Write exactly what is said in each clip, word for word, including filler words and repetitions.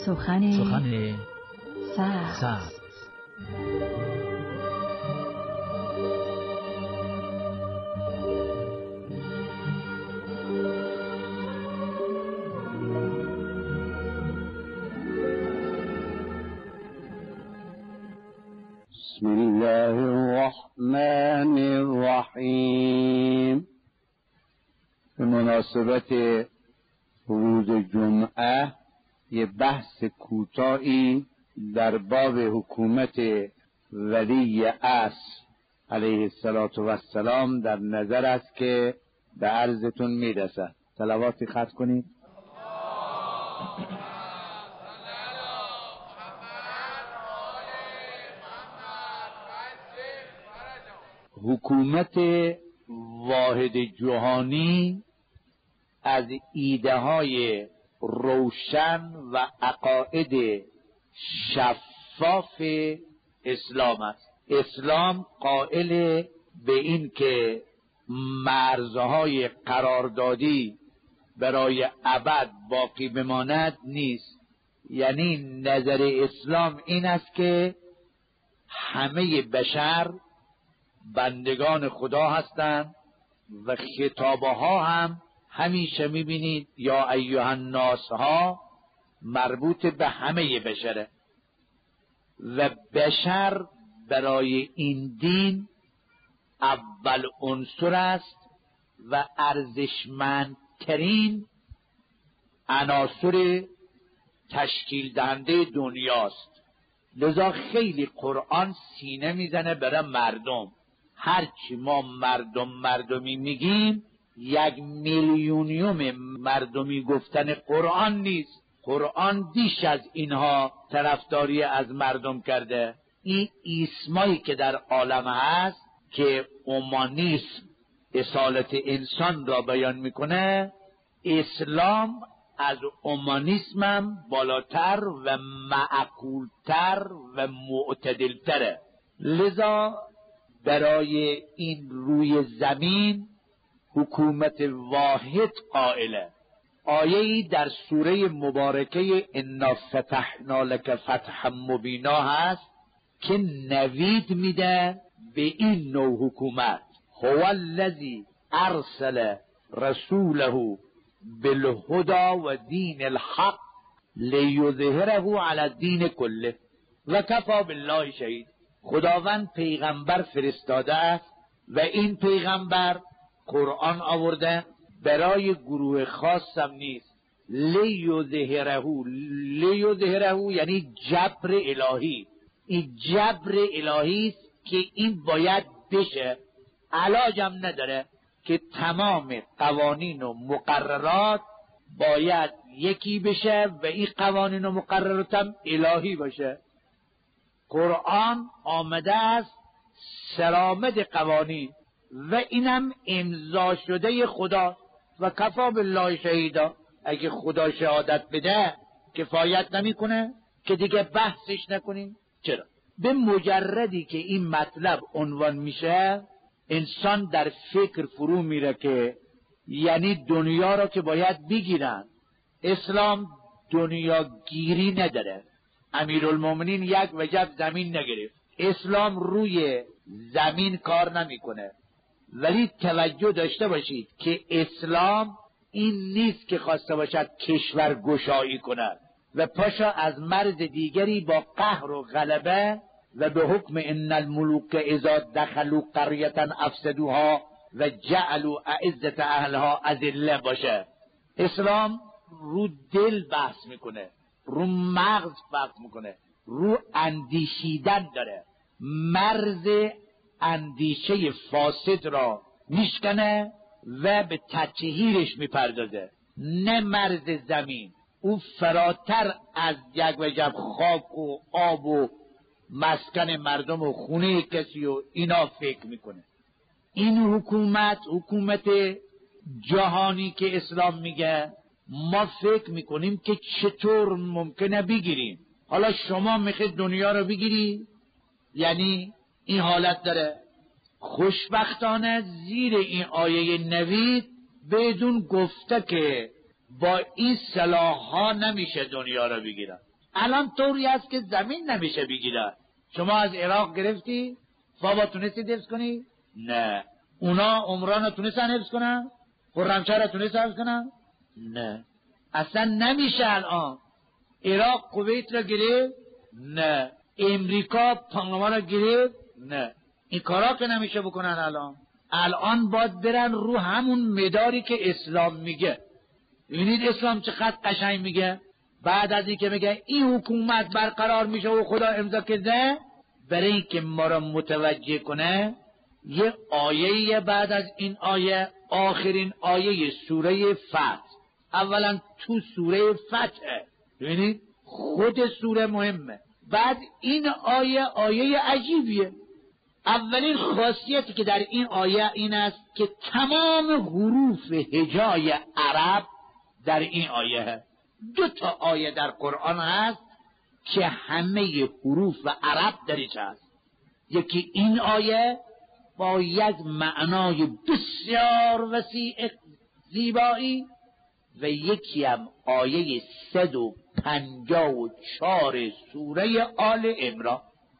سخن سخن سبز. سبز. بسم الله الرحمن الرحیم. به مناسبت روز جمعه یه بحث کوتاهی در باب حکومت ولی عصر علیه السلام در نظر است که به عرضتون میرسد. صلواتی ختم کنید. حکومت واحد جهانی از ایده های روشن و عقاید شفاف اسلام است. اسلام قائل به این که مرزهای قراردادی برای ابد باقی بماند نیست. یعنی نظر اسلام این است که همه بشر بندگان خدا هستند و خطابه ها هم همیشه میبینید یا ایها الناس ها مربوط به همه بشره و بشر برای این دین اول عنصر است و ارزشمندترین عناصر تشکیل دهنده دنیاست. لذا خیلی قرآن سینه میزنه برای مردم. هرچی ما مردم مردمی میگیم یک میلیونیوم مردمی گفتن قرآن نیست. قرآن بیش از اینها طرفداری از مردم کرده. این ایسمایی که در عالم هست که اومانیسم اصالت انسان را بیان میکنه، اسلام از اومانیسم هم بالاتر و معقولتر و معتدلتره. لذا برای این روی زمین حکومت واحد قائله. آیه‌ای در سوره مبارکه انا فتحنا لک فتحا مبینا هست که نوید میده به این نوع حکومت. هو الذی ارسل رسوله بالهدى و دین الحق لیظهره علی الدین کله و کفی بالله شهید. خداوند پیغمبر فرستاده است و این پیغمبر قرآن آورده، برای گروه خاصم نیست. لیظهره، لیظهره یعنی جبر الهی. این جبر الهی است که این باید بشه، علاجم نداره که تمام قوانین و مقررات باید یکی بشه و این قوانین و مقررات هم الهی باشه. قرآن آمده است سرآمد قوانین و اینم امضا شده خدا و کفی بالله شهیدا. اگه خدا شهادت بده کفایت نمیکنه که دیگه بحثش نکنیم. چرا؟ به مجردی که این مطلب عنوان میشه انسان در فکر فرو میره که یعنی دنیا را که باید بگیرن. اسلام دنیا گیری نداره. امیرالمومنین یک وجب زمین نگرفت. اسلام روی زمین کار نمیکنه. ولی توجه داشته باشید که اسلام این نیست که خواسته باشد کشور گشایی کند و پاشا از مرز دیگری با قهر و غلبه و به حکم ان الملوک اذا دخلوا قریة افسدوها و جعلوا اعزة اهلها اذله باشه. اسلام رو دل بحث میکنه، رو مغز بحث میکنه، رو اندیشیدن داره. مرز اندیشه فاسد را میشکنه و به تطهیرش میپردازه، نه مرز زمین. او فراتر از یک وجب خاک و آب و مسکن مردم و خونه کسی و اینا فکر میکنه. این حکومت، حکومت جهانی که اسلام میگه، ما فکر میکنیم که چطور ممکنه بگیریم. حالا شما میخواید دنیا رو بگیری، یعنی این حالت داره. خوشبختانه زیر این آیه نوید بدون گفته که با این سلاح ها نمیشه دنیا رو بگیرن. الان طوری هست که زمین نمیشه بگیره. شما از عراق گرفتی بابا تونستی حفظ کنی؟ نه. اونا عمران تونستن حفظ کنن؟ خرمشهر تونست حفظ کنن؟ نه. اصلا نمیشه. الان عراق کویت را گرفت؟ نه. امریکا پاناما را گرفت؟ نه. این کارا که نمیشه بکنن. الان الان باید برن رو همون مداری که اسلام میگه. ببینید اسلام چقدر قشنگ میگه. بعد از این که میگه این حکومت برقرار میشه و خدا امضا کرده، برای این که ما را متوجه کنه یه آیه بعد از این آیه، آخرین آیه سوره فتح. اولا تو سوره فتح ببینید خود سوره مهمه. بعد این آیه آیه عجیبیه. اولین خاصیتی که در این آیه این است که تمام حروف هجای عرب در این آیه هست. دو تا آیه در قرآن هست که همه حروف عرب درش هست. یکی این آیه با یک معنای بسیار وسیع زیبایی و یکی هم آیه صد و پنجاه و چهار سوره آل عمران.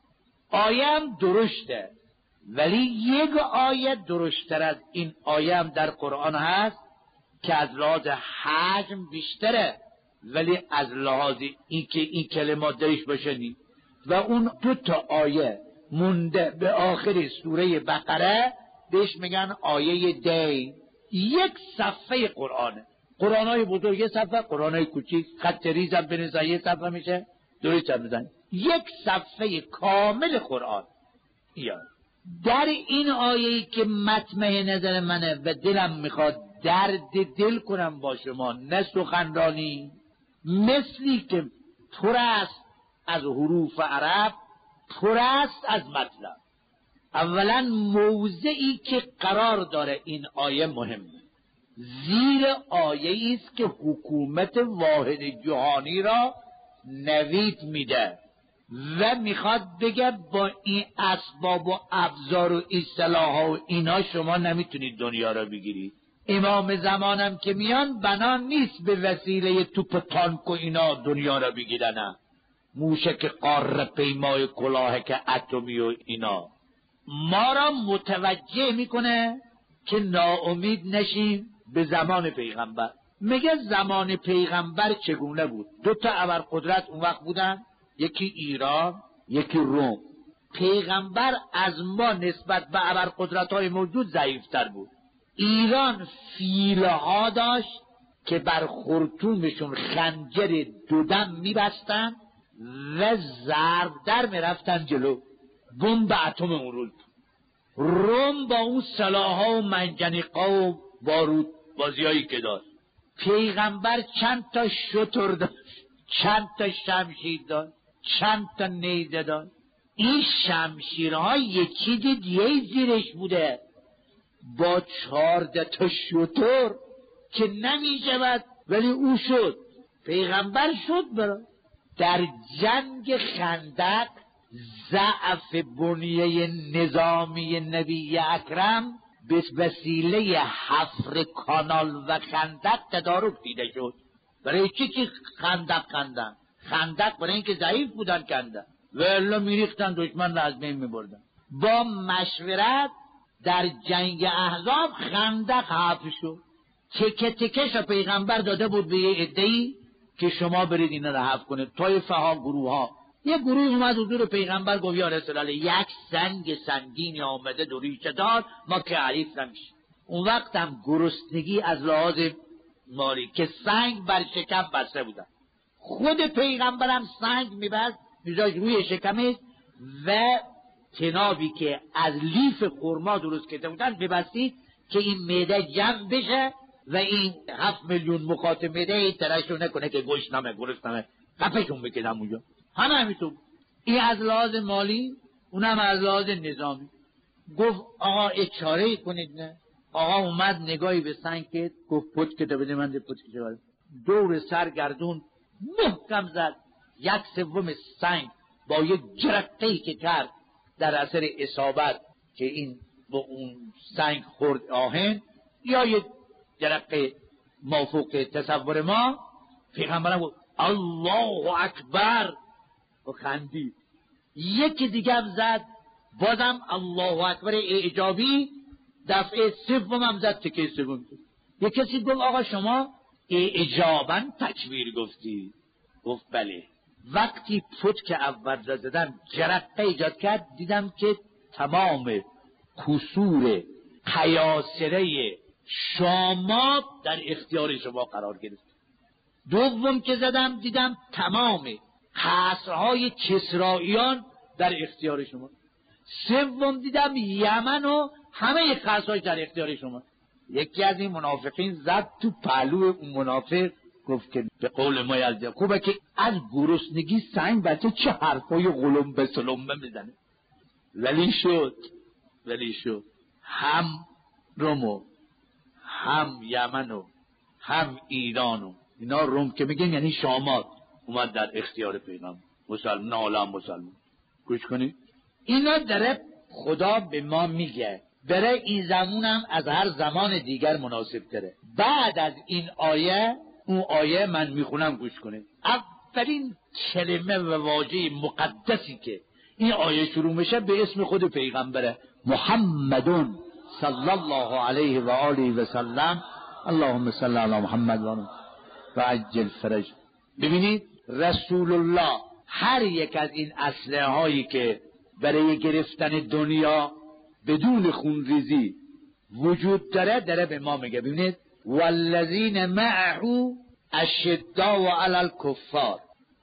آیه هم درشته، ولی یک آیه درشتر از این آیه هم در قرآن هست که از لحاظ حجم بیشتره، ولی از لحاظ این که این کلمات درش باشه نی. و اون دو تا آیه مونده به آخر سوره بقره بهش میگن آیه دی. یک صفحه قرآنه. قرآنای بزرگ یه صفحه، قرآنای کوچیک خط ریز هم بنزن یه صفحه میشه، درست هم بزن. یک صفحه کامل قرآن. یا در این آیه‌ای که مطمع نظر منه و دلم میخواد درد دل کنم با شما، نه سخنرانی، مثلی که پر است از حروف عرب، پر است از مطلب. اولا موضعی که قرار داره این آیه مهمه. زیر آیه است که حکومت واحد جهانی را نوید میده و میخواد بگه با این اسباب و ابزار و اصطلاح و اینا شما نمیتونید دنیا را بگیرید. امام زمانم که میان بنا نیست به وسیله توپ و تانک و اینا دنیا را بگیرن، نه. موشک قاره پیمای کلاه که اتمی و اینا ما را متوجه میکنه که ناامید نشیم به زمان پیغمبر. میگه زمان پیغمبر چگونه بود؟ دو تا ابرقدرت اون وقت بودن، یکی ایران یکی روم. پیغمبر از ما نسبت به ابرقدرت‌های موجود ضعیف‌تر بود. ایران فیلها داشت که بر خرطومشون خنجر دودم میبستن و ضربدر میرفتن جلو، بمب اتم اون روز. روم با اون سلاح‌ها و منجنیق‌ها و بارود بازیایی که داشت. پیغمبر چند تا شتر داشت، چند تا شمشیر داشت، چند تا نیزه داشت. این شمشیرها یکی دیگه زیرش بوده با چهارده تا شتر که نمی شود، ولی او شد. پیغمبر شد. برای در جنگ خندق ضعف بنیه نظامی نبی اکرم به وسیله حفر کانال و خندق تدارک دیده شد. برای چی که خندق کندن؟ خندق برای اینکه ضعیف بودن کندن و الا میریختن دشمن را از بین میبردن. با مشورت در جنگ احزاب خندق حفر شد. تکه تکش پیغمبر داده بود به یه عده‌ای که شما برید اینا را حفر کنید. طایفه ها، گروه ها. یه گروه اومد حضور پیغمبر گفت یا رسول الله یک سنگ سنگینی آمده دو ریشه دار، ما که حریف نمیشه. اون وقت هم گرسنگی از لحاظ مالی که سنگ بر شکم بسته بودن. خود پیغمبر هم سنگ میبست میذاشت روی شکمش و تنابی که از لیف خرما درست کرده بودن ببستید که این معده جمع بشه و این هفت میلیون مخاطب معده این ترشو نکنه که گوش نمه گرست نمه قفشون بکنم اونجا. همه همیتون. این از لحاظ مالی، اونم از لحاظ نظامی. گفت آقا اچاره کنید. نه آقا اومد نگاهی به سنگ کرد، گفت پت که بده من ده پت که بده. دور سرگردون محکم زد. یک سوم سنگ با یک جرقه‌ای که کرد در اثر اصابت که این با اون سنگ خورد آهن یا یک جرقه مافوق تصور ما. پیغمبرم گفت الله اکبر و خندید. یکی دیگه هم زد بازم الله اکبر اعجابی، دفعه سوم هم زد تکه سوم. یک کسی گفت آقا شما اعجاباً تکبیر گفتی؟ گفت بله. وقتی پتک اول زدم جرقه ایجاد کرد، دیدم که تمام کسور قیاصره شامات در اختیار شما قرار گرفت. دوم که زدم دیدم تمام قصرهای کسرائیان در اختیار شما. سوم دیدم یمن و همه قصرهای در اختیار شما. یکی از این منافقین زد تو پهلو اون منافق، گفت که به قول ما یزدی خوبه که از گرسنگی سنگ بچه چه حرفای غلم به سلمبه میزنه. ولی شد ولی شد هم روم و هم یمن و هم ایران و اینا، روم که میگن یعنی شامات، اومد در اختیار پیغمبر. مسلمان عالم مسلمان. گوش کنید اینا داره خدا به ما میگه، برای این زمانم از هر زمان دیگر مناسب تره. بعد از این آیه اون آیه من میخونم، گوش کنید. اولین کلمه و واژه مقدسی که این آیه شروع میشه به اسم خود پیغمبره، محمدون صلی الله علیه و آله و سلم، اللهم صل علی محمد و عجل فرج. ببینید رسول الله هر یک از این اسلحه هایی که برای گرفتن دنیا بدون خونریزی وجود داره داره به ما میگه. ببینید والذین معه اشداء علی الکفار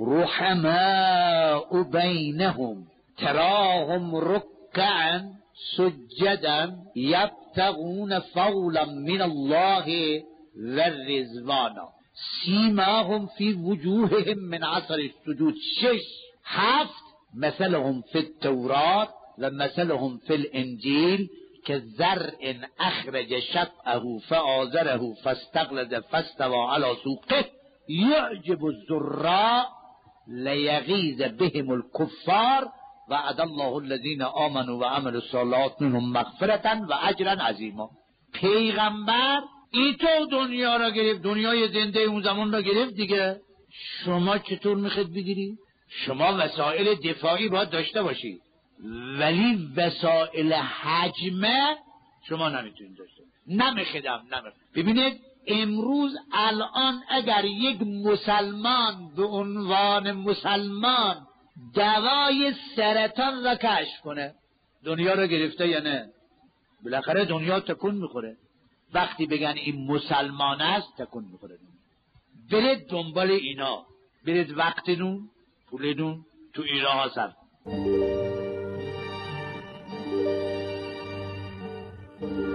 رحماء بینهم تراهم رکعا سجدا یبتغون فضلا من الله و رضوانا سیماهم فی وجوههم من اثر السجود. شش هفت مثلهم فی التورات و مثلهم فی الانجیل که زرع اخرج شطأه فآزره فاستغلظ فاستوى علی سوقه یعجب الزراع لیغیظ بهم الکفار وعد الله الذین آمنوا و عملوا الصالحات منهم مغفرة و اجرا عظیما. پیغمبر این تو دنیا را گرفت، دنیای زنده اون زمان را گرفت دیگه. شما چطور میخواید بگیری؟ شما وسایل دفاعی باید داشته باشید، ولی وسایل حجمه شما نمیتونید داشته باشید. نمیخیدم نمیخید. ببینید امروز الان اگر یک مسلمان به عنوان مسلمان دوای سرطان را کشف کنه، دنیا را گرفته یا نه؟ بالاخره دنیا تکون میخوره. وقتی بگن این مسلمان است تکون میخوره. برید دنبال اینا، برید وقتتون پولتون تو ایران ها صرف